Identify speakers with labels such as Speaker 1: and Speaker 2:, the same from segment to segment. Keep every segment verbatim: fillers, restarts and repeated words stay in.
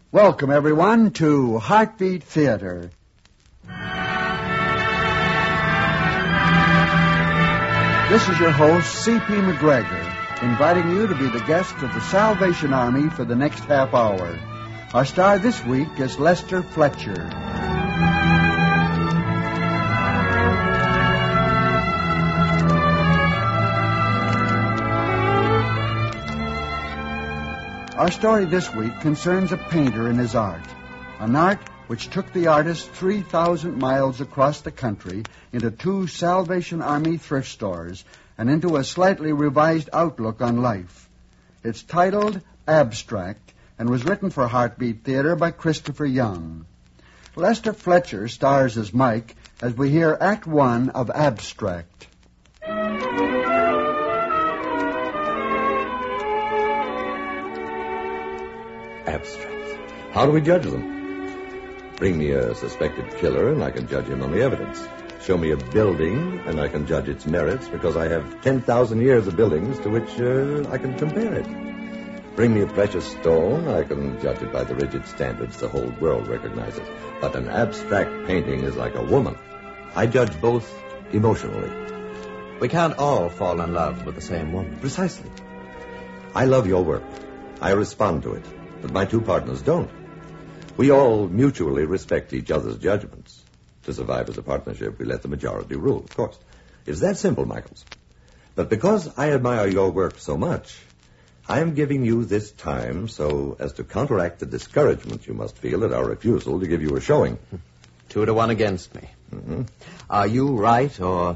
Speaker 1: Welcome, everyone, to Heartbeat Theater. This is your host, C P McGregor, inviting you to be the guest of the Salvation Army for the next half hour. Our star this week is Lester Fletcher. Our story this week concerns a painter and his art, an art which took the artist three thousand miles across the country into two Salvation Army thrift stores and into a slightly revised outlook on life. It's titled Abstract and was written for Heartbeat Theater by Christopher Young. Lester Fletcher stars as Mike as we hear Act One of Abstract.
Speaker 2: Abstract. How do we judge them? Bring me a suspected killer and I can judge him on the evidence. Show me a building and I can judge its merits because I have ten thousand years of buildings to which uh, I can compare it. Bring me a precious stone, I can judge it by the rigid standards the whole world recognizes. But an abstract painting is like a woman. I judge both emotionally.
Speaker 3: We can't all fall in love with the same woman.
Speaker 2: Precisely. I love your work. I respond to it. But my two partners don't. We all mutually respect each other's judgments. To survive as a partnership, we let the majority rule, of course. It's that simple, Michaels. But because I admire your work so much, I am giving you this time so as to counteract the discouragement you must feel at our refusal to give you a showing.
Speaker 3: Two to one against me.
Speaker 2: Mm-hmm.
Speaker 3: Are you right, or,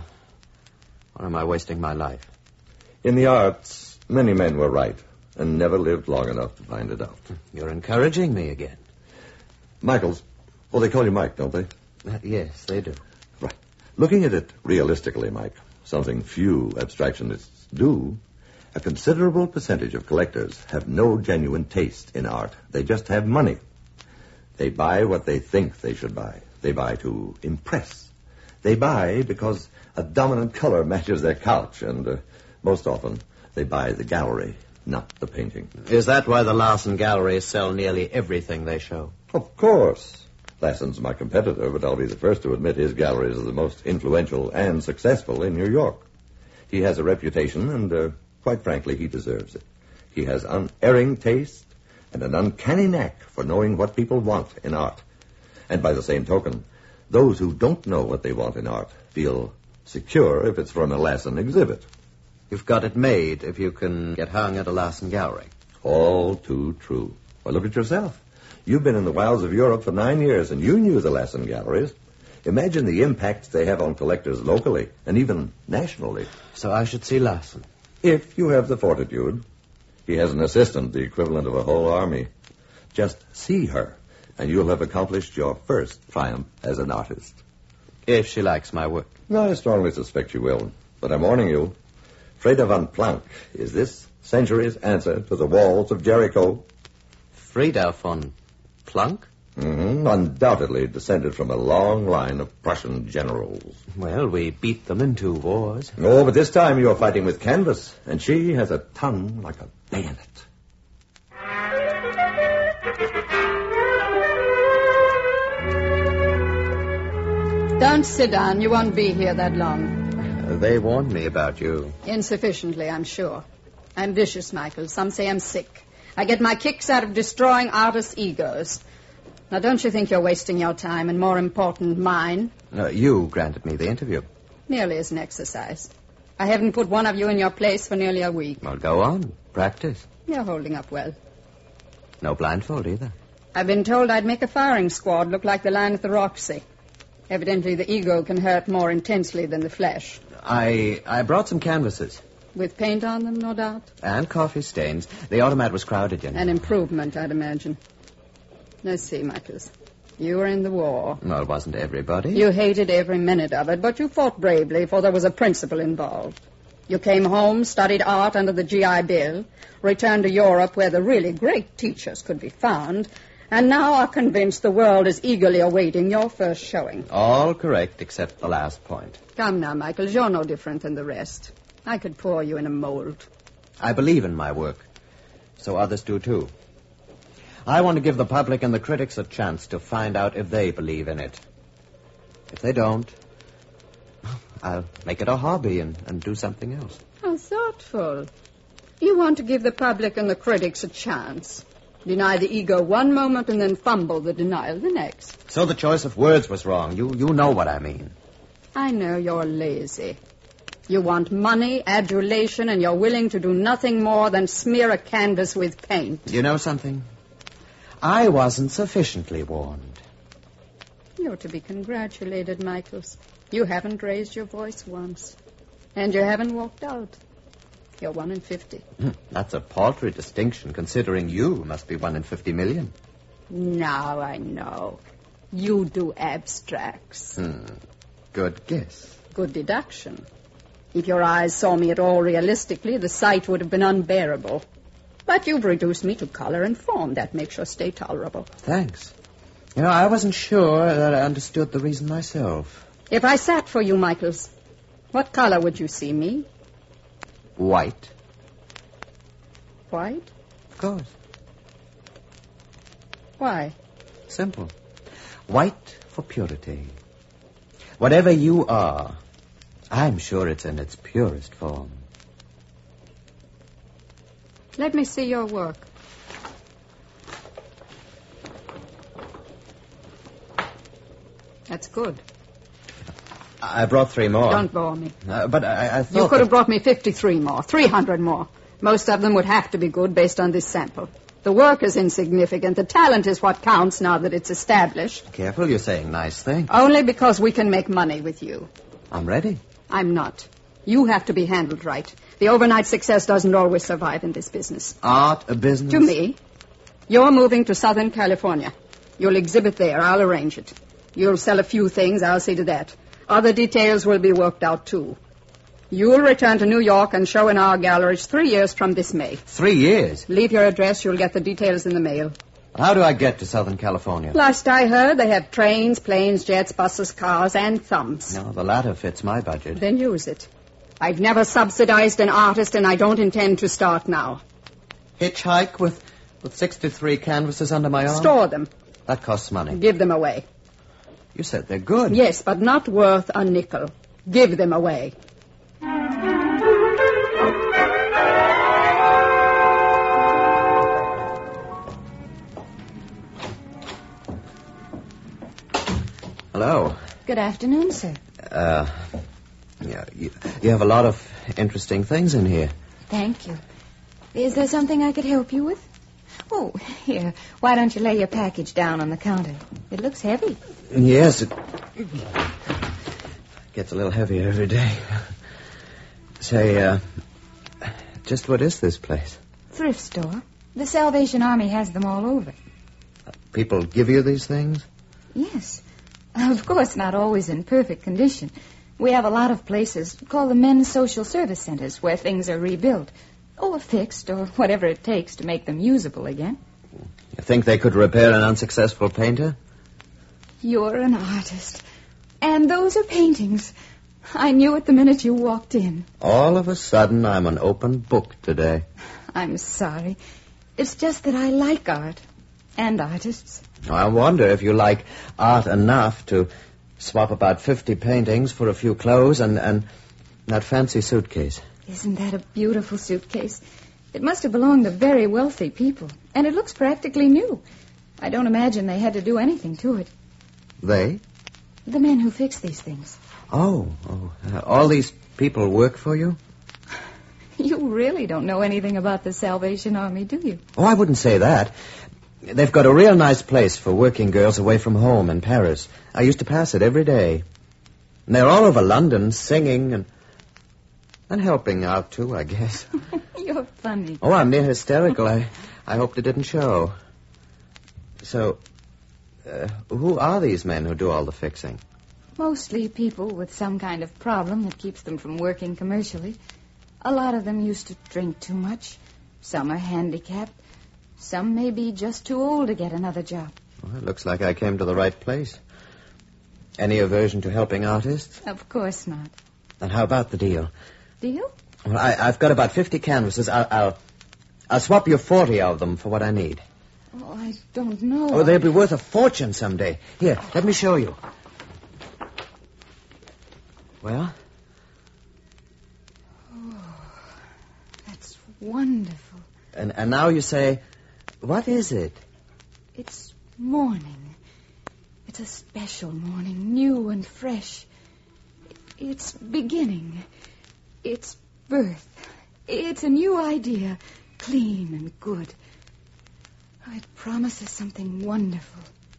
Speaker 3: or am I wasting my life?
Speaker 2: In the arts, many men were right and never lived long enough to find it out.
Speaker 3: You're encouraging me again.
Speaker 2: Michaels. Oh, they call you Mike, don't they?
Speaker 3: Uh, yes, they do.
Speaker 2: Right. Looking at it realistically, Mike, something few abstractionists do, a considerable percentage of collectors have no genuine taste in art. They just have money. They buy what they think they should buy. They buy to impress. They buy because a dominant color matches their couch, and uh, most often they buy the gallery, not the painting.
Speaker 3: Is that why the Larson galleries sell nearly everything they show?
Speaker 2: Of course. Larson's my competitor, but I'll be the first to admit his galleries are the most influential and successful in New York. He has a reputation, and uh, quite frankly, he deserves it. He has unerring taste and an uncanny knack for knowing what people want in art. And by the same token, those who don't know what they want in art feel secure if it's from a Larson exhibit.
Speaker 3: You've got it made if you can get hung at a Larson gallery.
Speaker 2: All too true. Well, look at yourself. You've been in the wilds of Europe for nine years, and you knew the Larson galleries. Imagine the impact they have on collectors locally and even nationally.
Speaker 3: So I should see Larson.
Speaker 2: If you have the fortitude. He has an assistant, the equivalent of a whole army. Just see her, and you'll have accomplished your first triumph as an artist.
Speaker 3: If she likes my work.
Speaker 2: No, I strongly suspect she will. But I'm warning you, Freda van Planck is this century's answer to the walls of Jericho.
Speaker 3: Freda von Planck?
Speaker 2: Mm-hmm. Undoubtedly descended from a long line of Prussian generals.
Speaker 3: Well, we beat them in two wars.
Speaker 2: Oh, but this time you're fighting with canvas, and she has a tongue like a bayonet.
Speaker 4: Don't sit down. You won't be here that long.
Speaker 3: Uh, they warned me about you.
Speaker 4: Insufficiently, I'm sure. I'm vicious, Michael. Some say I'm sick. I get my kicks out of destroying artists' egos. Now, don't you think you're wasting your time, and more important, mine?
Speaker 3: Uh, you granted me the interview.
Speaker 4: Merely as an exercise. I haven't put one of you in your place for nearly a week.
Speaker 3: Well, go on. Practice.
Speaker 4: You're holding up well.
Speaker 3: No blindfold either.
Speaker 4: I've been told I'd make a firing squad look like the line at the Roxy. Evidently, the ego can hurt more intensely than the flesh.
Speaker 3: I I brought some canvases.
Speaker 4: With paint on them, no doubt?
Speaker 3: And coffee stains. The automat was crowded, you know.
Speaker 4: An improvement, I'd imagine. Let's see, Michaels. You were in the war.
Speaker 3: No, it wasn't everybody.
Speaker 4: You hated every minute of it, but you fought bravely, for there was a principle involved. You came home, studied art under the G I Bill, returned to Europe where the really great teachers could be found, and now are convinced the world is eagerly awaiting your first showing.
Speaker 3: All correct, except the last point.
Speaker 4: Come now, Michaels, you're no different than the rest. I could pour you in a mold.
Speaker 3: I believe in my work. So others do, too. I want to give the public and the critics a chance to find out if they believe in it. If they don't, I'll make it a hobby and, and do something else.
Speaker 4: How thoughtful. You want to give the public and the critics a chance. Deny the ego one moment and then fumble the denial the next.
Speaker 3: So the choice of words was wrong. You, you know what I mean.
Speaker 4: I know you're lazy. You want money, adulation, and you're willing to do nothing more than smear a canvas with paint.
Speaker 3: You know something? I wasn't sufficiently warned.
Speaker 4: You're to be congratulated, Michaels. You haven't raised your voice once. And you haven't walked out. You're one in fifty.
Speaker 3: That's a paltry distinction, considering you must be one in fifty million.
Speaker 4: Now I know. You do abstracts.
Speaker 3: Hmm. Good guess.
Speaker 4: Good deduction. If your eyes saw me at all realistically, the sight would have been unbearable. But you've reduced me to color and form. That makes your stay tolerable.
Speaker 3: Thanks. You know, I wasn't sure that I understood the reason myself.
Speaker 4: If I sat for you, Michaels, what color would you see me?
Speaker 3: White.
Speaker 4: White?
Speaker 3: Of course.
Speaker 4: Why?
Speaker 3: Simple. White for purity. Whatever you are, I'm sure it's in its purest form.
Speaker 4: Let me see your work. That's good.
Speaker 3: I brought three more.
Speaker 4: Don't bore me.
Speaker 3: Uh, but I, I thought...
Speaker 4: You could have brought me fifty-three more, three hundred more. Most of them would have to be good based on this sample. The work is insignificant. The talent is what counts now that it's established.
Speaker 3: Careful, you're saying nice things.
Speaker 4: Only because we can make money with you.
Speaker 3: I'm ready.
Speaker 4: I'm not. You have to be handled right. The overnight success doesn't always survive in this business.
Speaker 3: Art, a business?
Speaker 4: To me. You're moving to Southern California. You'll exhibit there. I'll arrange it. You'll sell a few things. I'll see to that. Other details will be worked out, too. You'll return to New York and show in our galleries three years from this May.
Speaker 3: Three years?
Speaker 4: Leave your address. You'll get the details in the mail.
Speaker 3: How do I get to Southern California?
Speaker 4: Last I heard, they have trains, planes, jets, buses, cars, and thumbs.
Speaker 3: No, the latter fits my budget.
Speaker 4: Then use it. I've never subsidized an artist, and I don't intend to start now.
Speaker 3: Hitchhike with, with sixty-three canvases under my arm?
Speaker 4: Store them.
Speaker 3: That costs money.
Speaker 4: Give them away.
Speaker 3: You said they're good.
Speaker 4: Yes, but not worth a nickel. Give them away.
Speaker 3: Hello.
Speaker 5: Good afternoon, sir.
Speaker 3: Uh, yeah, you, you have a lot of interesting things in here.
Speaker 5: Thank you. Is there something I could help you with? Oh, here. Why don't you lay your package down on the counter? It looks heavy.
Speaker 3: Yes, it gets a little heavier every day. Say, uh, just what is this place?
Speaker 5: Thrift store. The Salvation Army has them all over.
Speaker 3: People give you these things?
Speaker 5: Yes. Of course, not always in perfect condition. We have a lot of places called the men's social service centers where things are rebuilt or fixed or whatever it takes to make them usable again.
Speaker 3: You think they could repair an unsuccessful painter?
Speaker 5: You're an artist. And those are paintings. I knew it the minute you walked in.
Speaker 3: All of a sudden, I'm an open book today.
Speaker 5: I'm sorry. It's just that I like art and artists.
Speaker 3: I wonder if you like art enough to swap about fifty paintings for a few clothes and, and that fancy suitcase.
Speaker 5: Isn't that a beautiful suitcase? It must have belonged to very wealthy people, and it looks practically new. I don't imagine they had to do anything to it.
Speaker 3: They?
Speaker 5: The men who fix these things.
Speaker 3: Oh, oh uh, all these people work for you?
Speaker 5: You really don't know anything about the Salvation Army, do you?
Speaker 3: Oh, I wouldn't say that. They've got a real nice place for working girls away from home in Paris. I used to pass it every day. And they're all over London singing and and helping out, too, I guess.
Speaker 5: You're funny.
Speaker 3: Oh, I'm near hysterical. I, I hoped it didn't show. So, uh, who are these men who do all the fixing?
Speaker 5: Mostly people with some kind of problem that keeps them from working commercially. A lot of them used to drink too much. Some are handicapped. Some may be just too old to get another job.
Speaker 3: Well, it looks like I came to the right place. Any aversion to helping artists?
Speaker 5: Of course not.
Speaker 3: And how about the deal?
Speaker 5: Deal?
Speaker 3: Well, I, I've got about fifty canvases. I'll, I'll, I'll swap you forty of them for what I need.
Speaker 5: Oh, I don't know.
Speaker 3: Oh, they'll be worth a fortune someday. Here, let me show you. Well?
Speaker 5: Oh, that's wonderful.
Speaker 3: And, and now you say, what is it?
Speaker 5: It's morning. It's a special morning, new and fresh. It's beginning. It's birth. It's a new idea, clean and good. Oh, it promises something wonderful.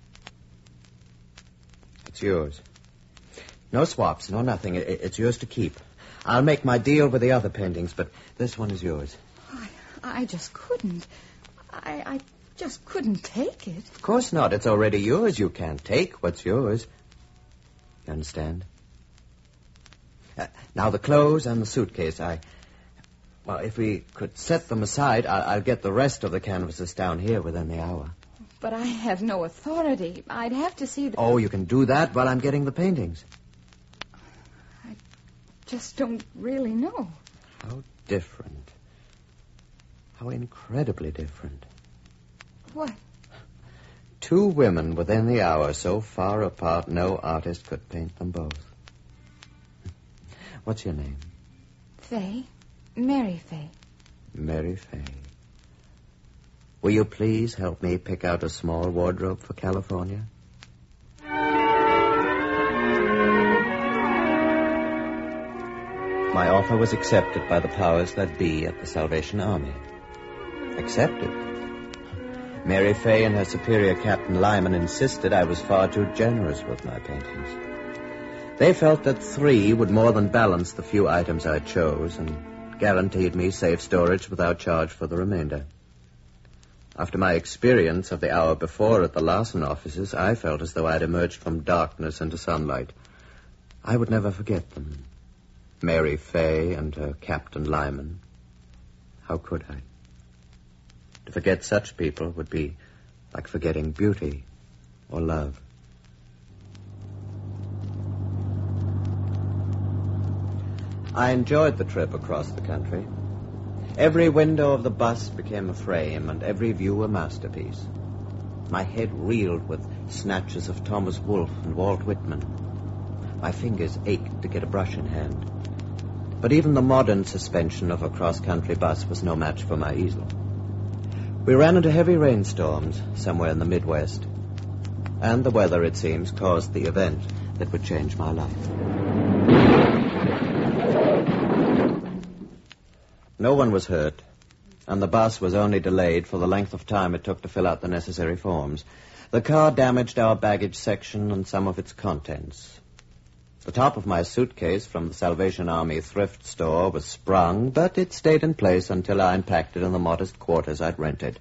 Speaker 3: It's yours. No swaps, no nothing. It, it's yours to keep. I'll make my deal with the other paintings, but this one is yours.
Speaker 5: I, I just couldn't. I, I just couldn't take it.
Speaker 3: Of course not. It's already yours. You can't take what's yours. You understand? Uh, now, the clothes and the suitcase, I... Well, if we could set them aside, I'll, I'll get the rest of the canvases down here within the hour.
Speaker 5: But I have no authority. I'd have to see the...
Speaker 3: Oh, you can do that while I'm getting the paintings.
Speaker 5: I just don't really know.
Speaker 3: How different. How incredibly different.
Speaker 5: What?
Speaker 3: Two women within the hour, so far apart no artist could paint them both. What's your name?
Speaker 5: Fay. Mary Fay.
Speaker 3: Mary Fay. Will you please help me pick out a small wardrobe for California? My offer was accepted by the powers that be at the Salvation Army. Accepted? Mary Fay and her superior, Captain Lyman, insisted I was far too generous with my paintings. They felt that three would more than balance the few items I chose and guaranteed me safe storage without charge for the remainder. After my experience of the hour before at the Larson offices, I felt as though I'd emerged from darkness into sunlight. I would never forget them. Mary Fay and her Captain Lyman. How could I? To forget such people would be like forgetting beauty or love. I enjoyed the trip across the country. Every window of the bus became a frame, and every view a masterpiece. My head reeled with snatches of Thomas Wolfe and Walt Whitman. My fingers ached to get a brush in hand. But even the modern suspension of a cross-country bus was no match for my easel. We ran into heavy rainstorms somewhere in the Midwest. And the weather, it seems, caused the event that would change my life. No one was hurt, and the bus was only delayed for the length of time it took to fill out the necessary forms. The car damaged our baggage section and some of its contents. The top of my suitcase from the Salvation Army thrift store was sprung, but it stayed in place until I unpacked it in the modest quarters I'd rented.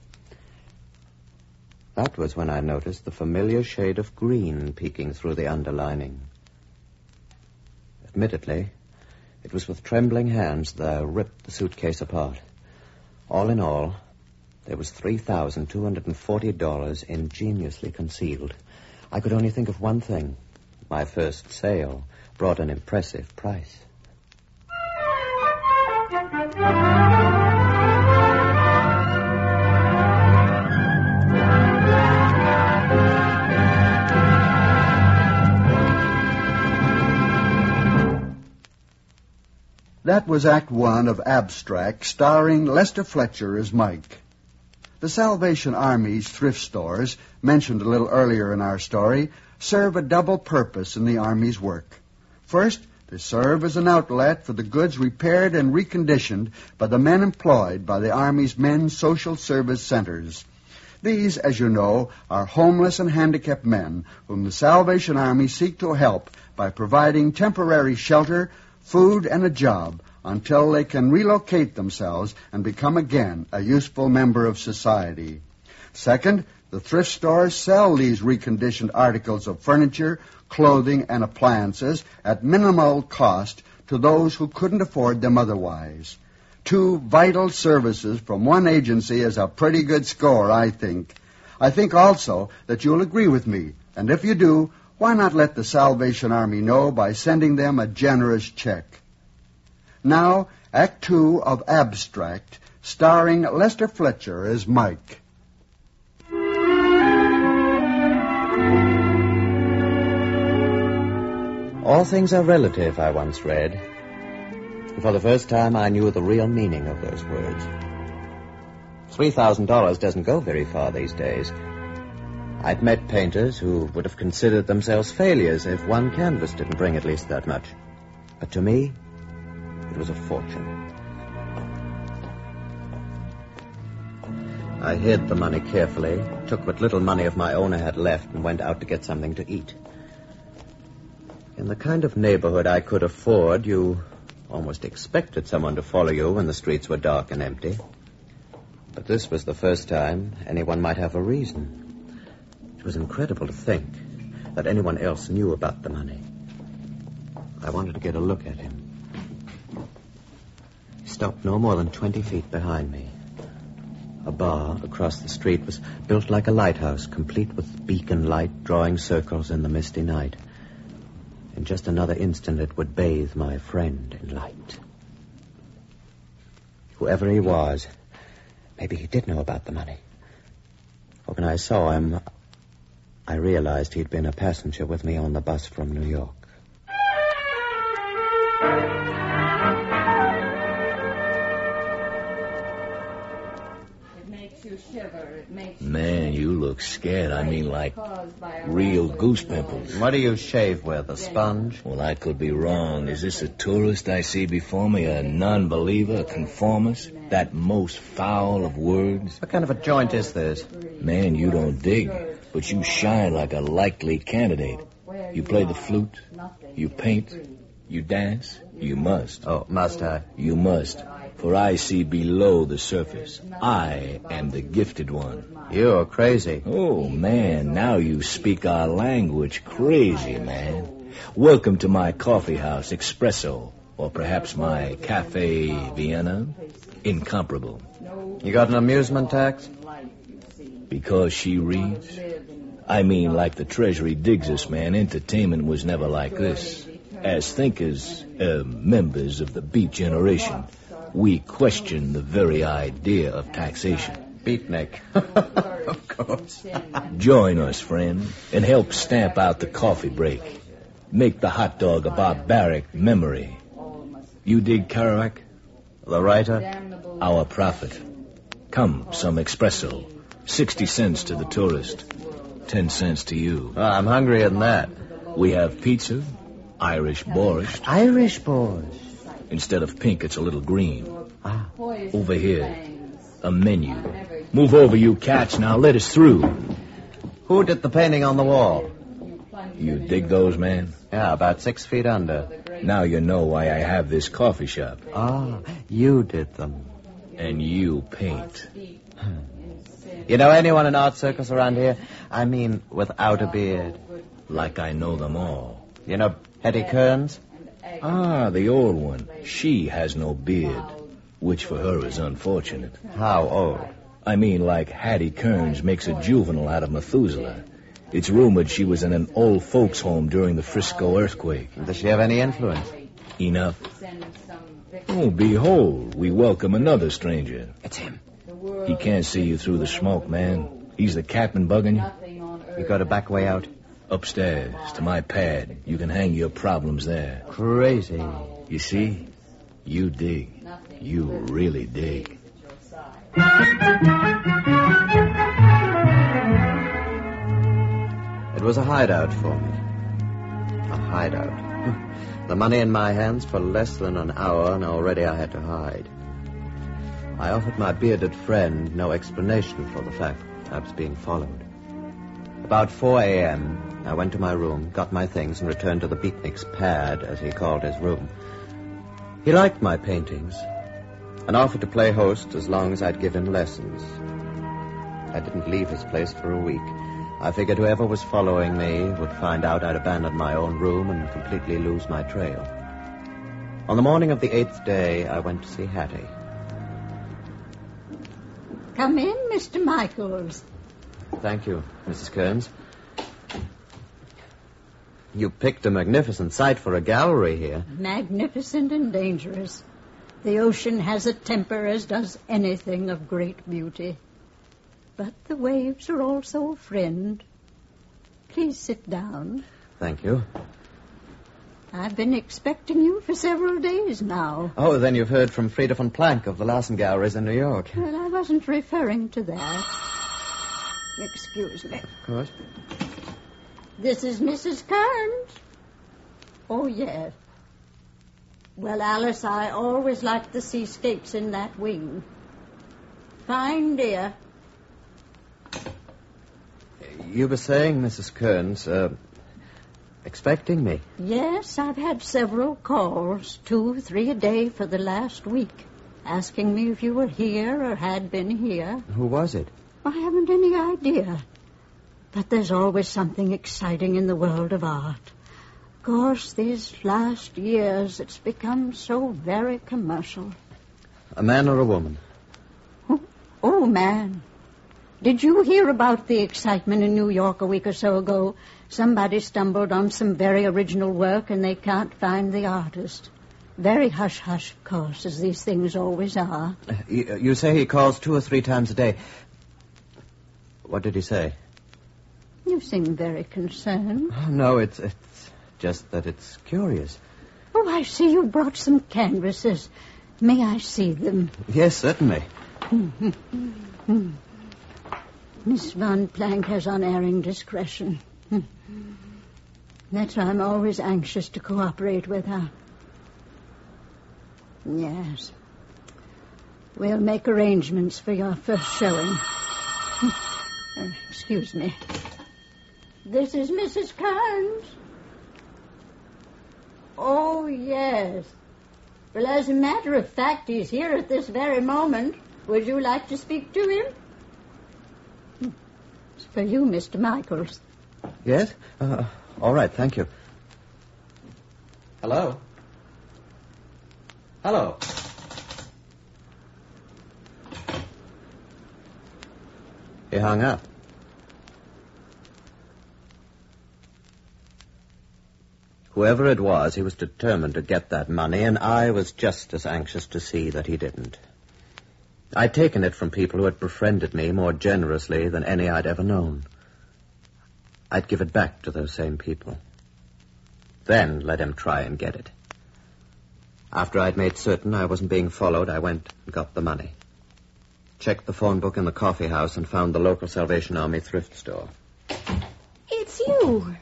Speaker 3: That was when I noticed the familiar shade of green peeking through the underlining. Admittedly, it was with trembling hands that I ripped the suitcase apart. All in all, there was three thousand two hundred forty dollars ingeniously concealed. I could only think of one thing. My first sale brought an impressive price.
Speaker 1: That was Act One of Abstract, starring Lester Fletcher as Mike. The Salvation Army's thrift stores, mentioned a little earlier in our story, serve a double purpose in the Army's work. First, they serve as an outlet for the goods repaired and reconditioned by the men employed by the Army's men's social service centers. These, as you know, are homeless and handicapped men whom the Salvation Army seek to help by providing temporary shelter, food, and a job until they can relocate themselves and become again a useful member of society. Second, the thrift stores sell these reconditioned articles of furniture, clothing, and appliances at minimal cost to those who couldn't afford them otherwise. Two vital services from one agency is a pretty good score, I think. I think also that you'll agree with me, and if you do, why not let the Salvation Army know by sending them a generous check? Now, Act Two of Abstract, starring Lester Fletcher as Mike.
Speaker 3: All things are relative, I once read. And for the first time, I knew the real meaning of those words. Three thousand dollars doesn't go very far these days. I'd met painters who would have considered themselves failures if one canvas didn't bring at least that much. But to me, it was a fortune. I hid the money carefully, took what little money of my own I had left, and went out to get something to eat. In the kind of neighborhood I could afford, you almost expected someone to follow you when the streets were dark and empty. But this was the first time anyone might have a reason. It was incredible to think that anyone else knew about the money. I wanted to get a look at him. He stopped no more than twenty feet behind me. A bar across the street was built like a lighthouse, complete with beacon light drawing circles in the misty night. In just another instant, it would bathe my friend in light. Whoever he was, maybe he did know about the money. For when I saw him, I realized he'd been a passenger with me on the bus from New York.
Speaker 6: Man, you look scared. I mean, like real goose pimples.
Speaker 3: What do you shave with, a sponge?
Speaker 6: Well, I could be wrong. Is this a tourist I see before me, a non-believer, a conformist? That most foul of words?
Speaker 3: What kind of a joint is this?
Speaker 6: Man, you don't dig, but you shine like a likely candidate. You play the flute, you paint, you dance, you must.
Speaker 3: Oh, must I?
Speaker 6: You must. For I see below the surface. I am the gifted one.
Speaker 3: You're crazy.
Speaker 6: Oh, man, now you speak our language. Crazy, man. Welcome to my coffee house, Espresso. Or perhaps my Cafe Vienna. Incomparable.
Speaker 3: You got an amusement tax?
Speaker 6: Because she reads? I mean, like the Treasury digs us, man. Entertainment was never like this. As thinkers, uh, members of the Beat Generation, we question the very idea of taxation.
Speaker 3: Beatnik. Of course.
Speaker 6: Join us, friend, and help stamp out the coffee break. Make the hot dog a barbaric memory. You dig Kerouac?
Speaker 3: The writer?
Speaker 6: Our prophet. Come, some espresso. Sixty cents to the tourist. Ten cents to you.
Speaker 3: Oh, I'm hungrier than that.
Speaker 6: We have pizza, Irish borscht.
Speaker 3: Irish borscht.
Speaker 6: Instead of pink, it's a little green.
Speaker 3: Ah.
Speaker 6: Over here, a menu. Move over, you cats. Now let us through.
Speaker 3: Who did the painting on the wall?
Speaker 6: You dig those, man?
Speaker 3: Yeah, about six feet under.
Speaker 6: Now you know why I have this coffee shop.
Speaker 3: Ah, you did them.
Speaker 6: And you paint.
Speaker 3: You know anyone in art circles around here? I mean, without a beard.
Speaker 6: Like I know them all.
Speaker 3: You know Hetty Kearns?
Speaker 6: Ah, the old one. She has no beard, which for her is unfortunate.
Speaker 3: How old?
Speaker 6: I mean, like Hattie Kearns makes a juvenile out of Methuselah. It's rumored she was in an old folks' home during the Frisco earthquake.
Speaker 3: Does she have any influence?
Speaker 6: Enough. Oh, behold, we welcome another stranger.
Speaker 3: It's him.
Speaker 6: He can't see you through the smoke, man. He's the captain bugging you.
Speaker 3: You got a back way out?
Speaker 6: Upstairs, to my pad. You can hang your problems there.
Speaker 3: Crazy.
Speaker 6: You see? You dig. You really dig.
Speaker 3: It was a hideout for me. A hideout. The money in my hands for less than an hour, and already I had to hide. I offered my bearded friend no explanation for the fact I was being followed. About four a.m., I went to my room, got my things, and returned to the beatnik's pad, as he called his room. He liked my paintings and offered to play host as long as I'd give him lessons. I didn't leave his place for a week. I figured whoever was following me would find out I'd abandoned my own room and completely lose my trail. On the morning of the eighth day, I went to see Hattie.
Speaker 7: Come in, Mister Michaels.
Speaker 3: Thank you, Missus Kearns. You picked a magnificent site for a gallery here.
Speaker 7: Magnificent and dangerous. The ocean has a temper, as does anything of great beauty. But the waves are also a friend. Please sit down.
Speaker 3: Thank you.
Speaker 7: I've been expecting you for several days now.
Speaker 3: Oh, then you've heard from Frieda von Planck of the Larsen Galleries in New York.
Speaker 7: Well, I wasn't referring to that. Excuse me.
Speaker 3: Of course.
Speaker 7: This is Missus Kearns. Oh, yes. Well, Alice, I always liked the seascapes in that wing. Fine, dear.
Speaker 3: You were saying, Missus Kearns, uh, expecting me?
Speaker 7: Yes, I've had several calls, two, three a day for the last week, asking me if you were here or had been here.
Speaker 3: Who was it?
Speaker 7: I haven't any idea. But there's always something exciting in the world of art. Of course, these last years, it's become so very commercial.
Speaker 3: A man or a woman?
Speaker 7: Oh, oh, man. Did you hear about the excitement in New York a week or so ago? Somebody stumbled on some very original work and they can't find the artist. Very hush-hush, of course, as these things always are.
Speaker 3: Uh, you, you say he calls two or three times a day. What did he say?
Speaker 7: You seem very concerned.
Speaker 3: Oh, no, it's, it's just that it's curious.
Speaker 7: Oh, I see you brought some canvases. May I see them?
Speaker 3: Yes, certainly.
Speaker 7: Miss Von Planck has unerring discretion. That's why I'm always anxious to cooperate with her. Yes. We'll make arrangements for your first showing. Uh, excuse me. This is Missus Kearns. Oh, yes. Well, as a matter of fact, he's here at this very moment. Would you like to speak to him? It's for you, Mister Michaels.
Speaker 3: Yes? Uh, all right, thank you. Hello? Hello? He hung up. Whoever it was, he was determined to get that money, and I was just as anxious to see that he didn't. I'd taken it from people who had befriended me more generously than any I'd ever known. I'd give it back to those same people. Then let him try and get it. After I'd made certain I wasn't being followed, I went and got the money. Checked the phone book in the coffee house and found the local Salvation Army thrift store.
Speaker 5: It's you.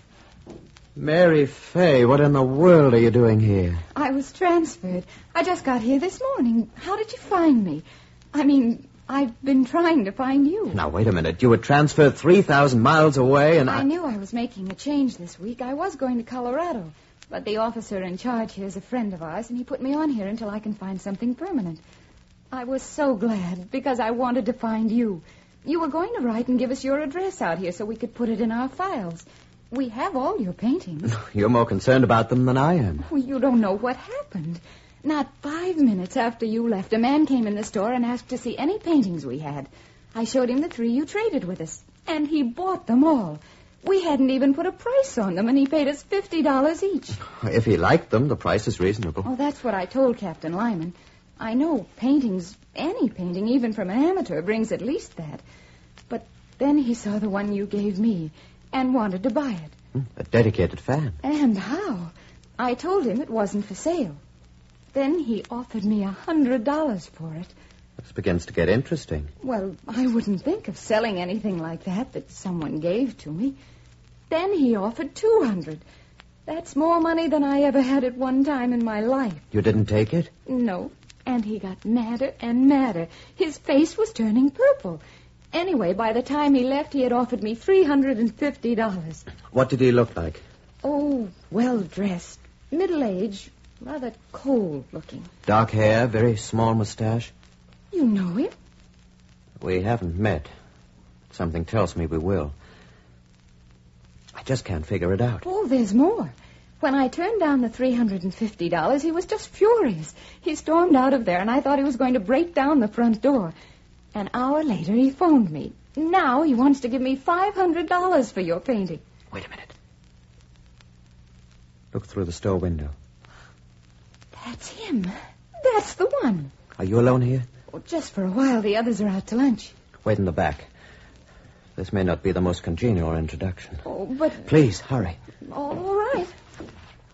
Speaker 3: Mary Fay, what in the world are you doing here?
Speaker 5: I was transferred. I just got here this morning. How did you find me? I mean, I've been trying to find you.
Speaker 3: Now, wait a minute. You were transferred three thousand miles away and I...
Speaker 5: I knew I was making a change this week. I was going to Colorado. But the officer in charge here is a friend of ours, and he put me on here until I can find something permanent. I was so glad, because I wanted to find you. You were going to write and give us your address out here so we could put it in our files. We have all your paintings.
Speaker 3: You're more concerned about them than I am.
Speaker 5: Well, you don't know what happened. Not five minutes after you left, a man came in the store and asked to see any paintings we had. I showed him the three you traded with us, and he bought them all. We hadn't even put a price on them, and he paid us fifty dollars each.
Speaker 3: If he liked them, the price is reasonable.
Speaker 5: Oh, that's what I told Captain Lyman. I know paintings, any painting, even from an amateur, brings at least that. But then he saw the one you gave me and wanted to buy it.
Speaker 3: A dedicated fan.
Speaker 5: And how? I told him it wasn't for sale. Then he offered me a hundred dollars for it.
Speaker 3: This begins to get interesting.
Speaker 5: Well, I wouldn't think of selling anything like that that someone gave to me. Then he offered two hundred. That's more money than I ever had at one time in my life.
Speaker 3: You didn't take it?
Speaker 5: No. And he got madder and madder. His face was turning purple. Anyway, by the time he left, he had offered me three hundred fifty dollars.
Speaker 3: What did he look like?
Speaker 5: Oh, well-dressed, middle-aged, rather cold-looking.
Speaker 3: Dark hair, very small mustache.
Speaker 5: You know him?
Speaker 3: We haven't met. Something tells me we will. I just can't figure it out.
Speaker 5: Oh, there's more. When I turned down the three hundred fifty dollars, he was just furious. He stormed out of there, and I thought he was going to break down the front door. An hour later, he phoned me. Now he wants to give me five hundred dollars for your painting.
Speaker 3: Wait a minute. Look through the store window.
Speaker 5: That's him. That's the one.
Speaker 3: Are you alone here?
Speaker 5: Oh, just for a while. The others are out to lunch.
Speaker 3: Wait in the back. This may not be the most congenial introduction.
Speaker 5: Oh, but...
Speaker 3: Please, hurry.
Speaker 5: Oh, all right.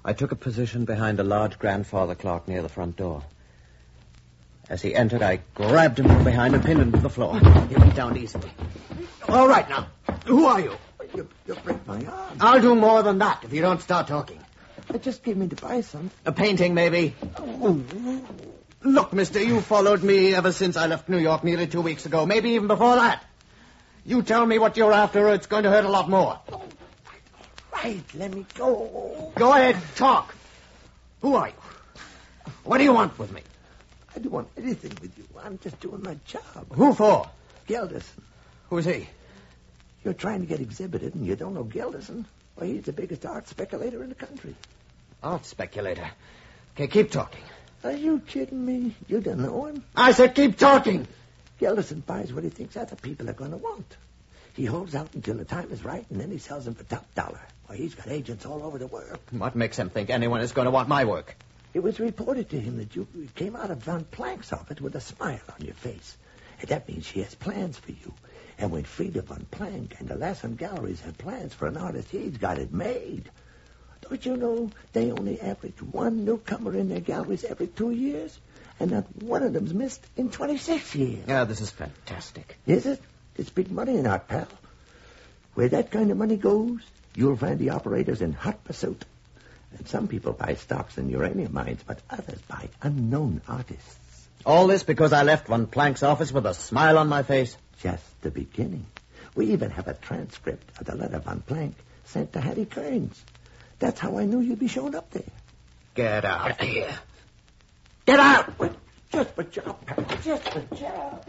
Speaker 3: I took a position behind a large grandfather clock near the front door. As he entered, I grabbed him from behind and pinned him to the floor. Get me down easily. All right, now. Who are you?
Speaker 8: You, you break my arm.
Speaker 3: I'll do more than that if you don't start talking.
Speaker 8: I just came in to buy some.
Speaker 3: A painting, maybe? Oh. Look, mister, you followed me ever since I left New York nearly two weeks ago, maybe even before that. You tell me what you're after, or it's going to hurt a lot more.
Speaker 8: Oh, right, let me go.
Speaker 3: Go ahead, talk. Who are you? What do you want with me?
Speaker 8: I don't want anything with you. I'm just doing my job.
Speaker 3: Who for?
Speaker 8: Gelderson.
Speaker 3: Who's he?
Speaker 8: You're trying to get exhibited, and you don't know Gelderson? Well, he's the biggest art speculator in the country.
Speaker 3: Art speculator? Okay, keep talking.
Speaker 8: Are you kidding me? You don't know him?
Speaker 3: I said keep talking.
Speaker 8: Gelderson buys what he thinks other people are going to want. He holds out until the time is right, and then he sells them for top dollar. Well, he's got agents all over the world.
Speaker 3: What makes him think anyone is going to want my work?
Speaker 8: It was reported to him that you came out of Von Planck's office with a smile on your face. And that means she has plans for you. And when Frieda von Planck and the Lassen Galleries have plans for an artist, he's got it made. Don't you know they only average one newcomer in their galleries every two years? And not one of them's missed in twenty-six years.
Speaker 3: Yeah, this is fantastic.
Speaker 8: Is it? It's big money in art, pal. Where that kind of money goes, you'll find the operators in hot pursuit. And some people buy stocks in uranium mines, but others buy unknown artists.
Speaker 3: All this because I left Von Planck's office with a smile on my face?
Speaker 8: Just the beginning. We even have a transcript of the letter Von Planck sent to Hattie Kearns. That's how I knew you'd be showing up there.
Speaker 3: Get out of here.
Speaker 8: Get out! Wait, just a job, pal. Just a job.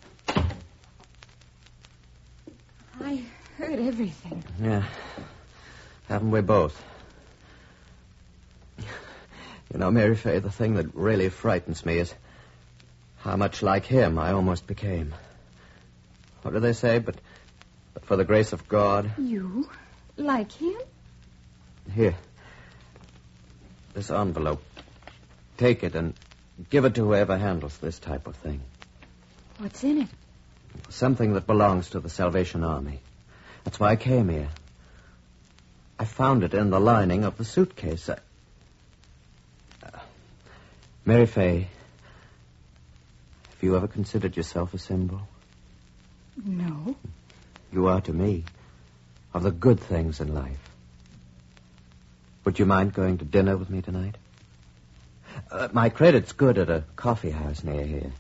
Speaker 5: I heard everything.
Speaker 3: Yeah. Haven't we both? You know, Mary Fay, the thing that really frightens me is how much like him I almost became. What do they say? But, but for the grace of God.
Speaker 5: You? Like him?
Speaker 3: Here. This envelope. Take it and give it to whoever handles this type of thing.
Speaker 5: What's in it?
Speaker 3: Something that belongs to the Salvation Army. That's why I came here. I found it in the lining of the suitcase. I... Uh, Mary Fay, have you ever considered yourself a symbol?
Speaker 5: No.
Speaker 3: You are to me, of the good things in life. Would you mind going to dinner with me tonight? Uh, my credit's good at a coffee house near here.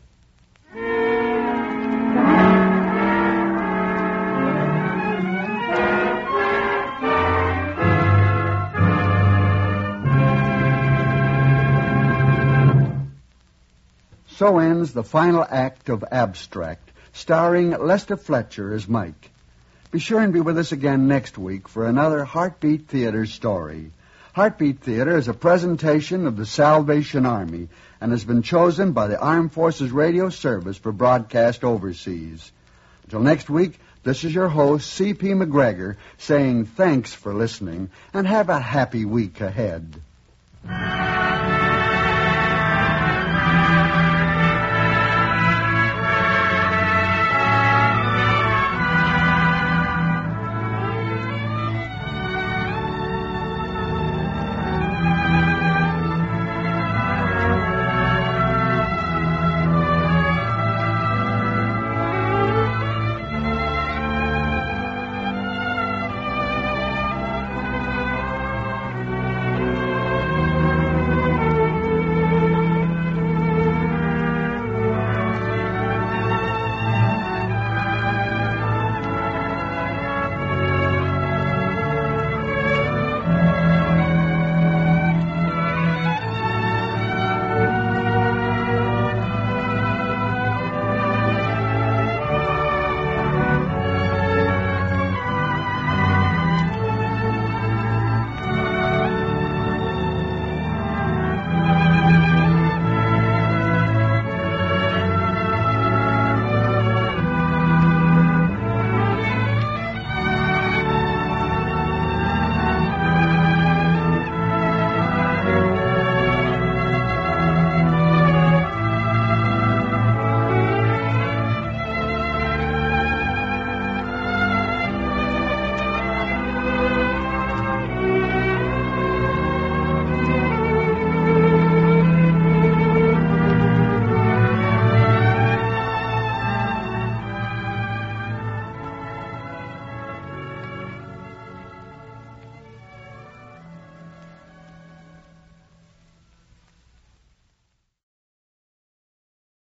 Speaker 1: So ends the final act of Abstract, starring Lester Fletcher as Mike. Be sure and be with us again next week for another Heartbeat Theater story. Heartbeat Theater is a presentation of the Salvation Army and has been chosen by the Armed Forces Radio Service for broadcast overseas. Until next week, this is your host, C P McGregor, saying thanks for listening and have a happy week ahead.